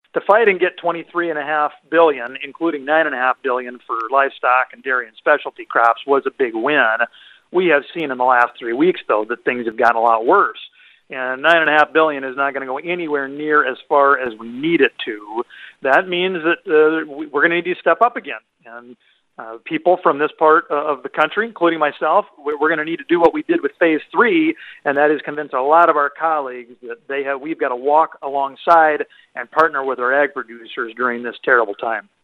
to fight and get $23.5 billion, including $9.5 billion for livestock and dairy and specialty crops, was a big win. We have seen in the last 3 weeks, though, that things have gotten a lot worse. And $9.5 billion is not going to go anywhere near as far as we need it to. That means that we're going to need to step up again. And people from this part of the country, including myself, we're going to need to do what we did with Phase 3, and that is convince a lot of our colleagues that we've got to walk alongside and partner with our ag producers during this terrible time.